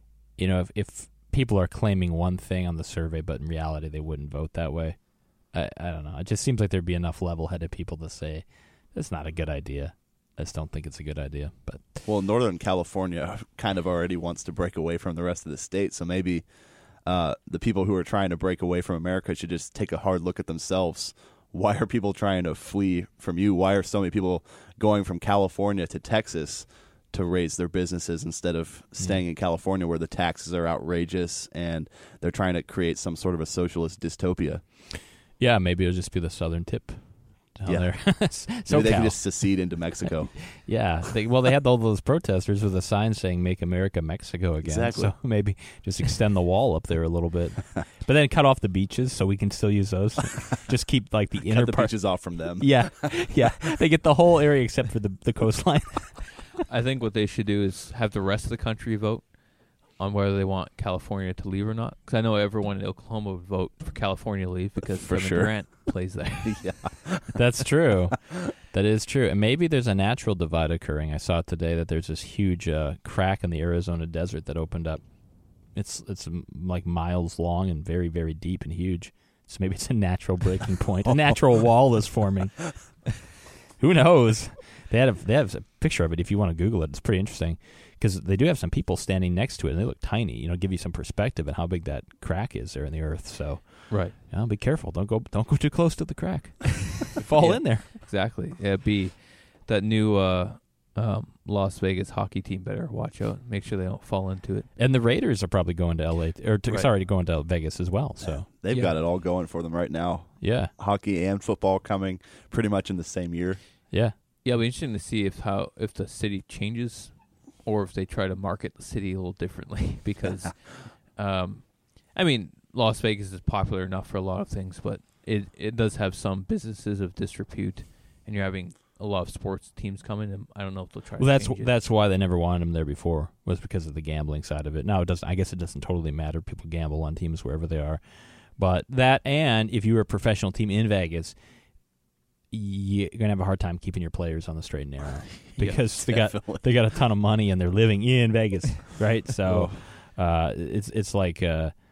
if people are claiming one thing on the survey, but in reality they wouldn't vote that way. I don't know. It just seems like there'd be enough level-headed people to say, that's not a good idea. I just don't think it's a good idea. But well, Northern California kind of already wants to break away from the rest of the state, so maybe the people who are trying to break away from America should just take a hard look at themselves. Why are people trying to flee from you? Why are so many people going from California to Texas to raise their businesses instead of staying in California where the taxes are outrageous and they're trying to create some sort of a socialist dystopia? Yeah, maybe it'll just be the southern tip. Yeah. Maybe they can just secede into Mexico. Yeah. They had all those protesters with a sign saying "Make America Mexico Again." Exactly. So maybe just extend the wall up there a little bit. But then cut off the beaches so we can still use those. Just keep like the inner cut the beaches off from them. Yeah. Yeah. They get the whole area except for the coastline. I think what they should do is have the rest of the country vote on whether they want California to leave or not. Because I know everyone in Oklahoma would vote for California to leave because Kevin Durant plays there. Yeah. That's true. That is true. And maybe there's a natural divide occurring. I saw today that there's this huge crack in the Arizona desert that opened up. It's like miles long and very, very deep and huge. So maybe it's a natural breaking point. A natural wall is forming. Who knows? They have a picture of it if you want to Google it. It's pretty interesting because they do have some people standing next to it, and they look tiny. Give you some perspective on how big that crack is there in the earth. So, right, be careful. Don't go too close to the crack. Fall in there. Exactly. Yeah, it'd be that new Las Vegas hockey team better watch out, make sure they don't fall into it. And the Raiders are probably going to L.A. Going to Vegas as well. So they've got it all going for them right now. Yeah, hockey and football coming pretty much in the same year. Yeah, it'll be interesting to see if the city changes, or if they try to market the city a little differently. Because, I mean, Las Vegas is popular enough for a lot of things, but it does have some businesses of disrepute, and you're having a lot of sports teams coming, and I don't know if they'll try. Well, to change that's why they never wanted him there before, was because of the gambling side of it. Now it doesn't. I guess it doesn't totally matter. People gamble on teams wherever they are, but that, and if you were a professional team in Vegas, you're gonna have a hard time keeping your players on the straight and narrow because they got a ton of money and they're living in Vegas, right? So it's like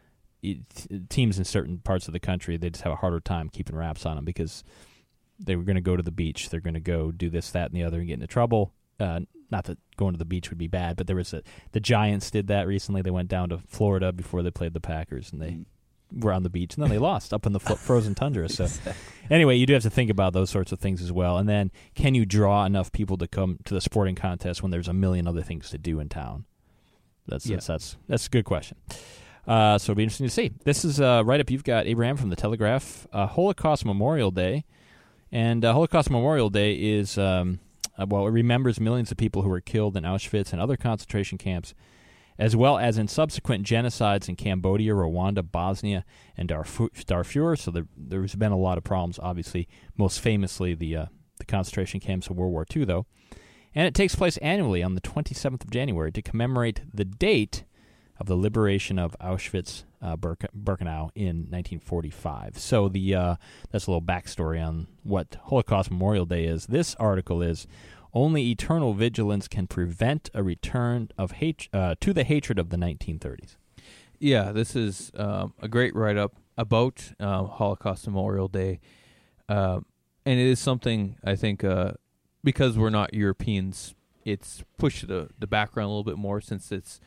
teams in certain parts of the country, they just have a harder time keeping wraps on them because they were going to go to the beach. They're going to go do this, that, and the other and get into trouble. Not that going to the beach would be bad, but there was the Giants did that recently. They went down to Florida before they played the Packers, and they were on the beach, and then they lost up in the frozen tundra. So anyway, you do have to think about those sorts of things as well. And then can you draw enough people to come to the sporting contest when there's a million other things to do in town? That's a good question. So it'll be interesting to see. This is right up. You've got Abraham from the Telegraph. Holocaust Memorial Day. And Holocaust Memorial Day is, it remembers millions of people who were killed in Auschwitz and other concentration camps, as well as in subsequent genocides in Cambodia, Rwanda, Bosnia, and Darfur. So there's been a lot of problems, obviously, most famously the concentration camps of World War II, though. And it takes place annually on the 27th of January to commemorate the date of the liberation of Auschwitz-Birkenau in 1945. So that's a little backstory on what Holocaust Memorial Day is. This article is, only eternal vigilance can prevent a return of to the hatred of the 1930s. Yeah, this is a great write-up about Holocaust Memorial Day. And it is something, I think, because we're not Europeans, it's pushed to the background a little bit more since it's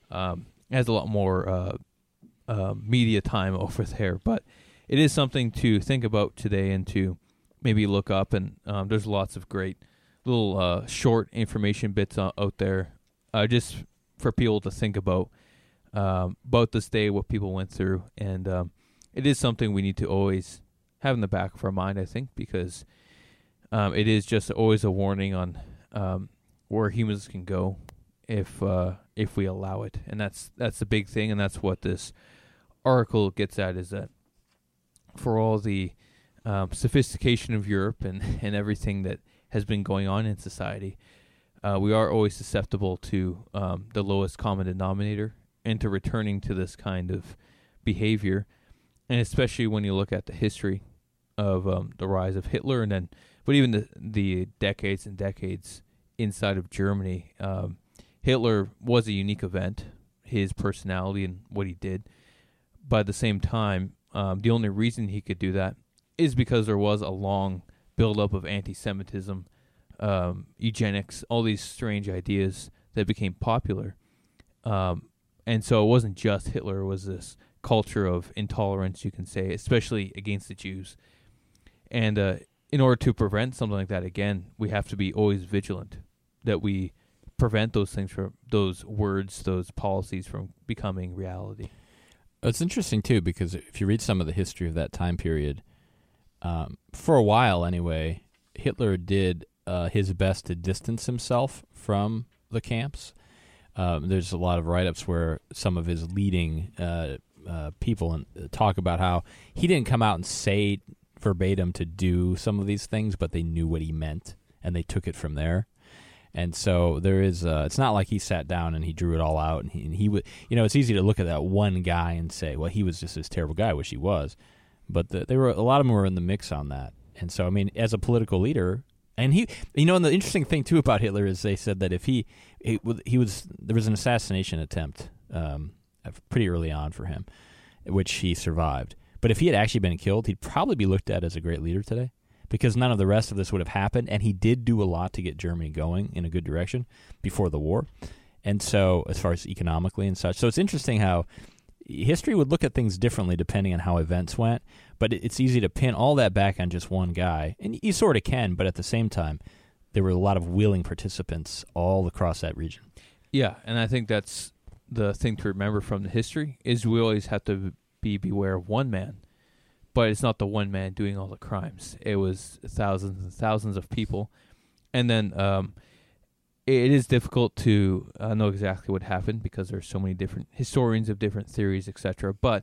has a lot more media time over there. But it is something to think about today and to maybe look up. And there's lots of great little short information bits out there just for people to think about this day, what people went through. And it is something we need to always have in the back of our mind, I think, because it is just always a warning on where humans can go if we allow it. And that's the big thing, and that's what this article gets at, is that for all the sophistication of Europe and everything that has been going on in society, we are always susceptible to the lowest common denominator and to returning to this kind of behavior. And especially when you look at the history of the rise of Hitler, but even the decades and decades inside of Germany, Hitler was a unique event, his personality and what he did. But at the same time, the only reason he could do that is because there was a long buildup of anti-Semitism, eugenics, all these strange ideas that became popular. And so it wasn't just Hitler, it was this culture of intolerance, you can say, especially against the Jews. And in order to prevent something like that again, we have to be always vigilant that we prevent those things from, those words, those policies from becoming reality. It's interesting, too, because if you read some of the history of that time period, for a while anyway, Hitler did his best to distance himself from the camps. There's a lot of write-ups where some of his leading people talk about how he didn't come out and say verbatim to do some of these things, but they knew what he meant, and they took it from there. And so there is, it's not like he sat down and he drew it all out. And he would, it's easy to look at that one guy and say, well, he was just this terrible guy, which he was. But there were a lot of them were in the mix on that. And so, I mean, as a political leader, and he, and the interesting thing too about Hitler is they said that if there was an assassination attempt pretty early on for him, which he survived. But if he had actually been killed, he'd probably be looked at as a great leader today, because none of the rest of this would have happened, and he did do a lot to get Germany going in a good direction before the war, and so as far as economically and such. So it's interesting how history would look at things differently depending on how events went, but it's easy to pin all that back on just one guy, and you sort of can, but at the same time, there were a lot of willing participants all across that region. Yeah, and I think that's the thing to remember from the history is we always have to beware of one man, but it's not the one man doing all the crimes. It was thousands and thousands of people. And then it is difficult to know exactly what happened because there's so many different historians of different theories, etc. But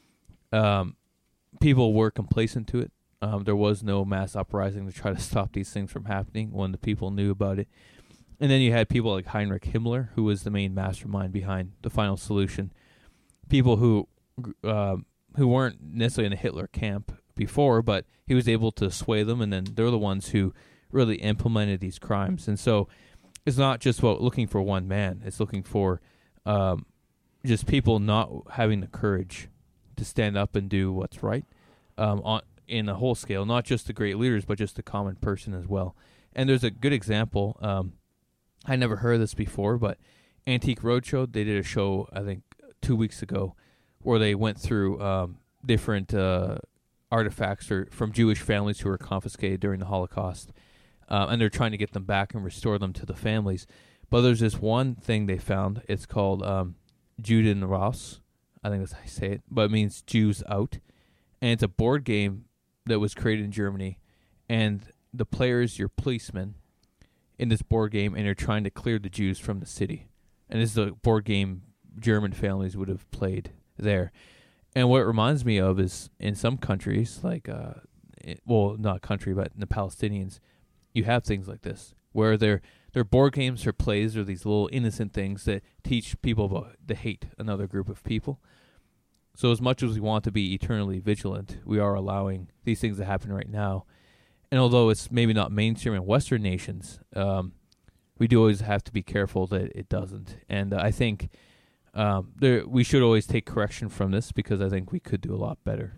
people were complacent to it. There was no mass uprising to try to stop these things from happening when the people knew about it. And then you had people like Heinrich Himmler, who was the main mastermind behind the final solution. People who weren't necessarily in the Hitler camp before, but he was able to sway them, and then they're the ones who really implemented these crimes. And so it's not just about looking for one man. It's looking for just people not having the courage to stand up and do what's right in a whole scale, not just the great leaders, but just the common person as well. And there's a good example. I never heard of this before, but Antique Roadshow, they did a show, I think, 2 weeks ago, where they went through different artifacts from Jewish families who were confiscated during the Holocaust. And they're trying to get them back and restore them to the families. But there's this one thing they found. It's called Juden raus. I think that's how I say it. But it means Jews out. And it's a board game that was created in Germany. And the players, your policemen, in this board game, and you're trying to clear the Jews from the city. And this is a board game German families would have played there. And what it reminds me of is in some countries, like, not country, but in the Palestinians, you have things like this, where they're board games or plays or these little innocent things that teach people about to hate another group of people. So as much as we want to be eternally vigilant, we are allowing these things to happen right now. And although it's maybe not mainstream in Western nations, we do always have to be careful that it doesn't. And I think we should always take correction from this because I think we could do a lot better.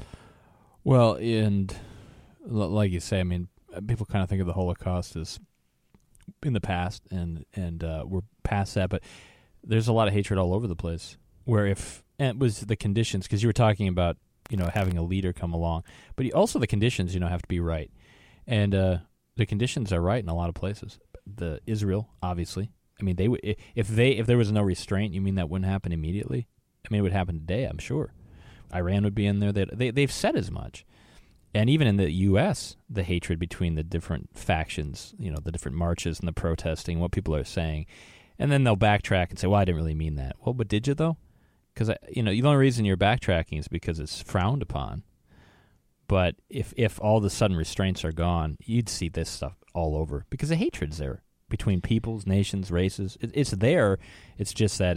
Well, and like you say, I mean, people kind of think of the Holocaust as in the past, and we're past that. But there's a lot of hatred all over the place. Where and it was the conditions, because you were talking about having a leader come along, but also the conditions have to be right, and the conditions are right in a lot of places. The Israel, obviously, I mean, they would if there was no restraint. You mean that wouldn't happen immediately? I mean, it would happen today, I'm sure. Iran would be in there. They've said as much. And even in the U.S., the hatred between the different factions, the different marches and the protesting, what people are saying. And then they'll backtrack and say, well, I didn't really mean that. Well, but did you, though? Because, the only reason you're backtracking is because it's frowned upon. But if all of a sudden restraints are gone, you'd see this stuff all over. Because the hatred's there between peoples, nations, races. It's there. It's just that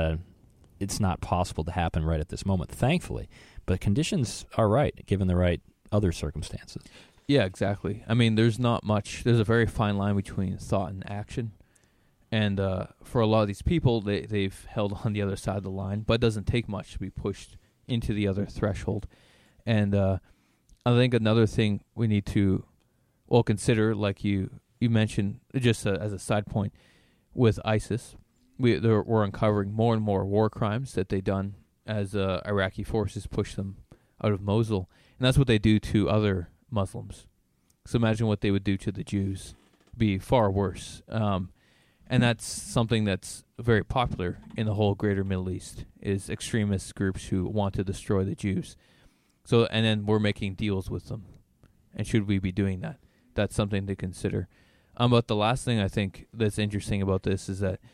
it's not possible to happen right at this moment, thankfully. But conditions are right, given the right other circumstances. Yeah, exactly. I mean, there's not much. There's a very fine line between thought and action. And for a lot of these people, they've held on the other side of the line, but it doesn't take much to be pushed into the other threshold. And I think another thing we need to consider, like you mentioned, just as a side point, with ISIS, we're uncovering more and more war crimes that they've done as Iraqi forces push them out of Mosul. And that's what they do to other Muslims. So imagine what they would do to the Jews. It'd be far worse. And that's something that's very popular in the whole greater Middle East, is extremist groups who want to destroy the Jews. So, and then we're making deals with them. And should we be doing that? That's something to consider. But the last thing I think that's interesting about this is that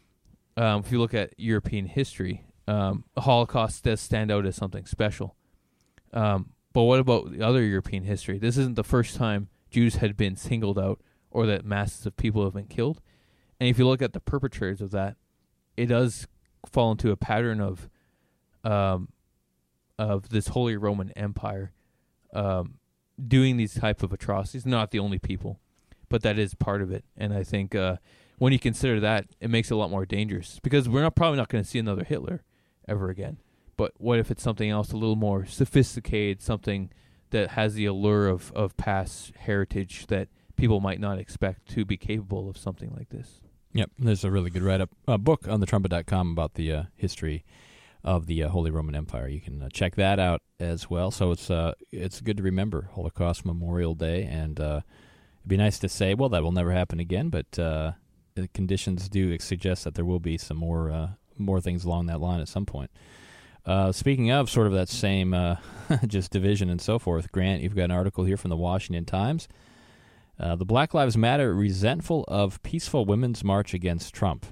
if you look at European history, the Holocaust does stand out as something special. But what about the other European history? This isn't the first time Jews had been singled out or that masses of people have been killed. And if you look at the perpetrators of that, it does fall into a pattern of this Holy Roman Empire doing these type of atrocities. Not the only people, but that is part of it. And I think when you consider that, it makes it a lot more dangerous, because we're probably not going to see another Hitler ever again. But what if it's something else, a little more sophisticated, something that has the allure of past heritage that people might not expect to be capable of something like this? Yep, there's a really good write-up book on thetrumpet.com about the history of the Holy Roman Empire. You can check that out as well. So it's good to remember Holocaust Memorial Day, and It'd be nice to say, well, that will never happen again, but the conditions do suggest that there will be some more things along that line at some point. Speaking of sort of that same just division and so forth, Grant, you've got an article here from the Washington Times. The Black Lives Matter resentful of peaceful women's march against Trump.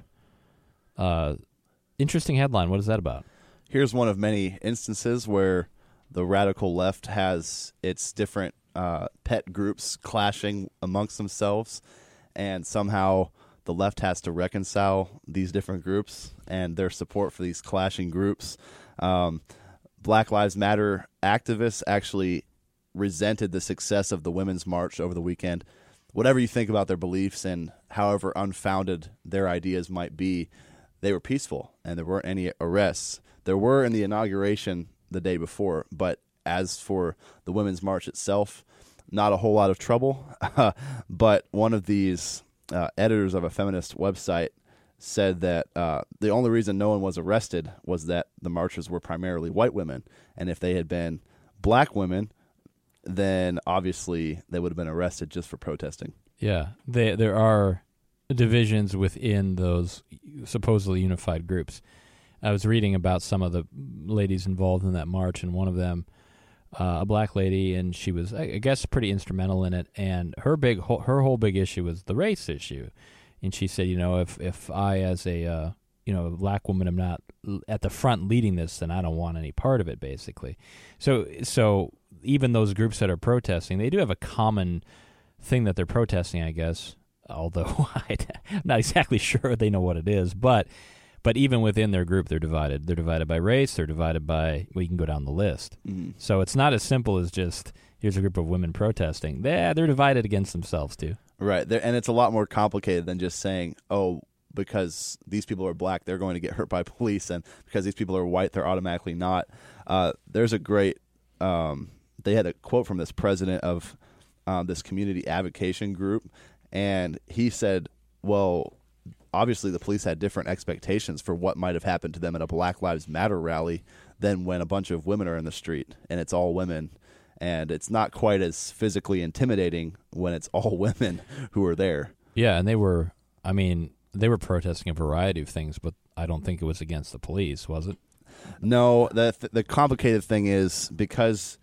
Interesting headline. What is that about? Here's one of many instances where the radical left has its different pet groups clashing amongst themselves, and somehow the left has to reconcile these different groups and their support for these clashing groups. Black Lives Matter activists actually resented the success of the Women's March over the weekend. Whatever you think about their beliefs and however unfounded their ideas might be, they were peaceful and there weren't any arrests. There were in the inauguration the day before, but as for the Women's March itself, not a whole lot of trouble. But one of these editors of a feminist website said that the only reason no one was arrested was that the marchers were primarily white women. And if they had been black women, then obviously they would have been arrested just for protesting. Yeah, there are divisions within those supposedly unified groups. I was reading about some of the ladies involved in that march, and one of them, a black lady, and she was, I guess, pretty instrumental in it. And her whole big issue was the race issue. And she said, if I, as a black woman, am not at the front leading this, then I don't want any part of it, basically. So even those groups that are protesting, they do have a common thing that they're protesting, I guess. Although I'm not exactly sure they know what it is, but even within their group, they're divided. They're divided by race. They're divided by, well, you can go down the list. Mm-hmm. So it's not as simple as just, here's a group of women protesting. They're divided against themselves, too. Right. And it's a lot more complicated than just saying, oh, because these people are black, they're going to get hurt by police, and because these people are white, they're automatically not. There's a great, they had a quote from this president of this community advocacy group, and he said, well, obviously the police had different expectations for what might have happened to them at a Black Lives Matter rally than when a bunch of women are in the street, and it's all women. And it's not quite as physically intimidating when it's all women who are there. Yeah, and they were protesting a variety of things, but I don't think it was against the police, was it? No, the complicated thing is because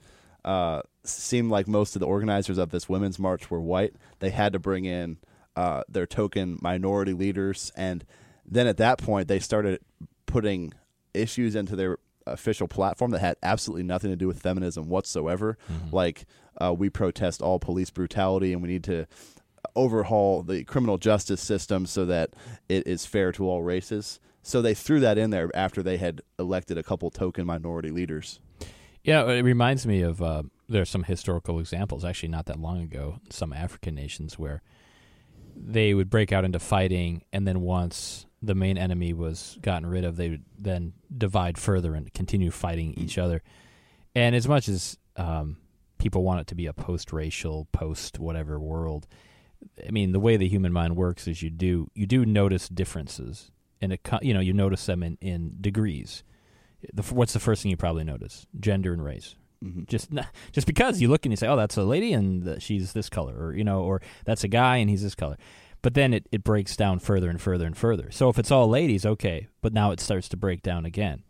seemed like most of the organizers of this women's march were white, they had to bring in their token minority leaders, and then at that point they started putting issues into their official platform that had absolutely nothing to do with feminism whatsoever. Mm-hmm. Like we protest all police brutality, and we need to overhaul the criminal justice system so that it is fair to all races. So they threw that in there after they had elected a couple token minority leaders. Yeah, it reminds me of there are some historical examples, actually not that long ago, some African nations where they would break out into fighting, and then once the main enemy was gotten rid of, they would then divide further and continue fighting each other. And as much as people want it to be a post-racial, post-whatever world, I mean, the way the human mind works is you do notice differences, and you notice them in degrees. What's the first thing you probably notice? Gender and race. Mm-hmm. Just because you look and you say, oh, that's a lady and she's this color, or that's a guy and he's this color. But then it breaks down further and further and further. So if it's all ladies, okay, but now it starts to break down again.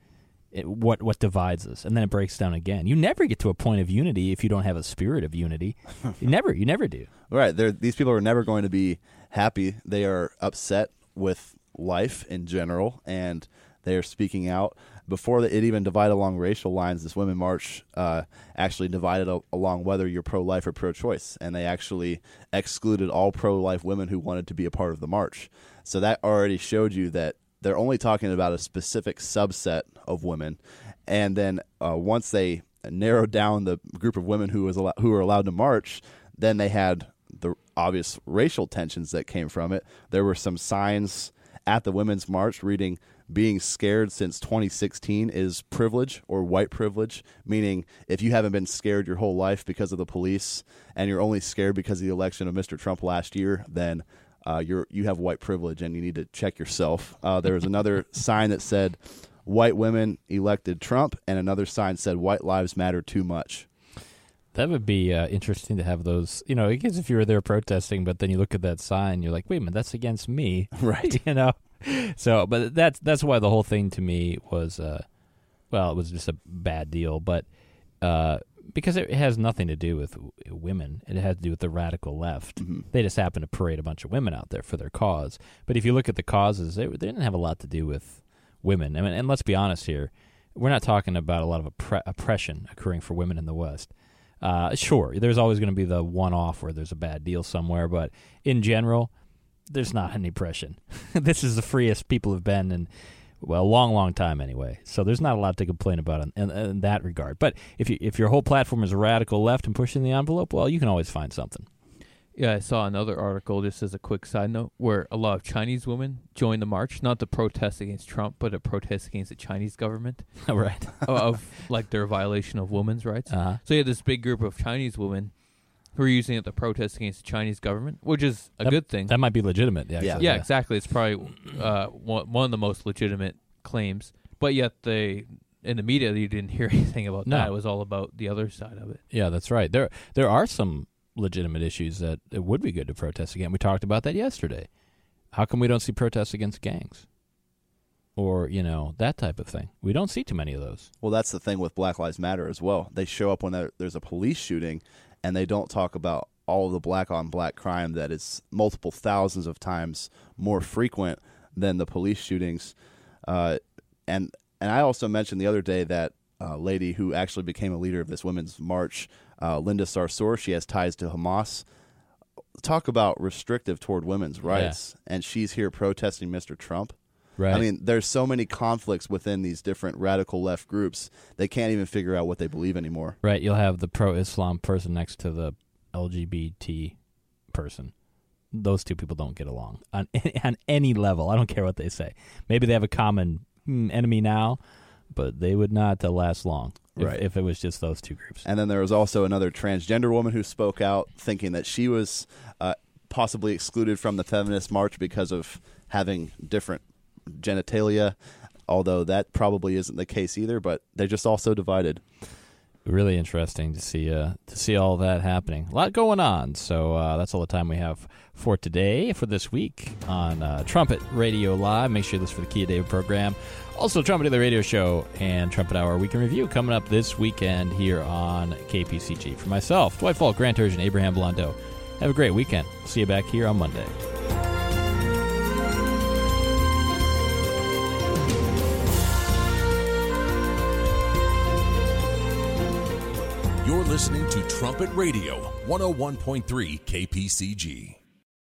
What divides us? And then it breaks down again. You never get to a point of unity if you don't have a spirit of unity. You never do. Right. These people are never going to be happy. They are upset with life in general, and they are speaking out. Before it even divided along racial lines, this Women's March actually divided along whether you're pro-life or pro-choice, and they actually excluded all pro-life women who wanted to be a part of the march. So that already showed you that they're only talking about a specific subset of women, and then once they narrowed down the group of women who were allowed to march, then they had the obvious racial tensions that came from it. There were some signs at the Women's March reading, "Being scared since 2016 is privilege or white privilege," meaning if you haven't been scared your whole life because of the police and you're only scared because of the election of Mr. Trump last year, then you have white privilege and you need to check yourself. There was another sign that said, "White women elected Trump," and another sign said, "White lives matter too much." That would be interesting to have those, I guess if you were there protesting, but then you look at that sign, you're like, wait a minute, that's against me. Right. So, but that's why the whole thing to me was, it was just a bad deal, but because it has nothing to do with women. It has to do with the radical left. Mm-hmm. They just happen to parade a bunch of women out there for their cause. But if you look at the causes, they didn't have a lot to do with women. I mean, and let's be honest here. We're not talking about a lot of oppression occurring for women in the West. Sure, there's always going to be the one-off where there's a bad deal somewhere, but in general, there's not any oppression. This is the freest people have been in, well, a long, long time anyway. So there's not a lot to complain about in that regard. But if your whole platform is radical left and pushing the envelope, well, you can always find something. Yeah, I saw another article, just as a quick side note, where a lot of Chinese women joined the march, not to protest against Trump, but to protest against the Chinese government. Right. of like their violation of women's rights. Uh-huh. So you had this big group of Chinese women who are using it to protest against the Chinese government, which is a good thing. That might be legitimate. Actually. Yeah, exactly. It's probably one of the most legitimate claims. But yet in the media, you didn't hear anything about that. It was all about the other side of it. Yeah, that's right. There are some legitimate issues that it would be good to protest against. We talked about that yesterday. How come we don't see protests against gangs? Or, that type of thing. We don't see too many of those. Well, that's the thing with Black Lives Matter as well. They show up when there's a police shooting, and they don't talk about all of the black-on-black crime that is multiple thousands of times more frequent than the police shootings. And I also mentioned the other day that lady who actually became a leader of this women's march, Linda Sarsour. She has ties to Hamas. Talk about restrictive toward women's rights, and she's here protesting Mr. Trump. Right. I mean, there's so many conflicts within these different radical left groups. They can't even figure out what they believe anymore. Right. You'll have the pro-Islam person next to the LGBT person. Those two people don't get along on any level. I don't care what they say. Maybe they have a common enemy now, but they would not last long if it was just those two groups. And then there was also another transgender woman who spoke out, thinking that she was possibly excluded from the feminist march because of having different genitalia, although that probably isn't the case either, but they're just all so divided. Really interesting to see all that happening. A lot going on. So that's all the time we have for today, for this week on Trumpet Radio Live. Make sure you listen for the Kia David program. Also, Trumpet Daily Radio Show and Trumpet Hour Weekend Review coming up this weekend here on KPCG. For myself, Dwight Falk, Grant Turgeon, Abraham Blondeau. Have a great weekend. See you back here on Monday. You're listening to Trumpet Radio, 101.3 KPCG.